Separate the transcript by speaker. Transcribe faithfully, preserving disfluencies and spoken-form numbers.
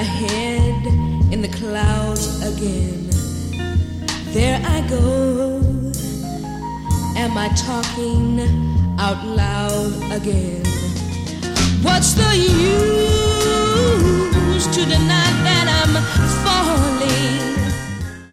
Speaker 1: my head in the clouds again. There I go. Am I talking out loud again? What's the use to deny that I'm falling?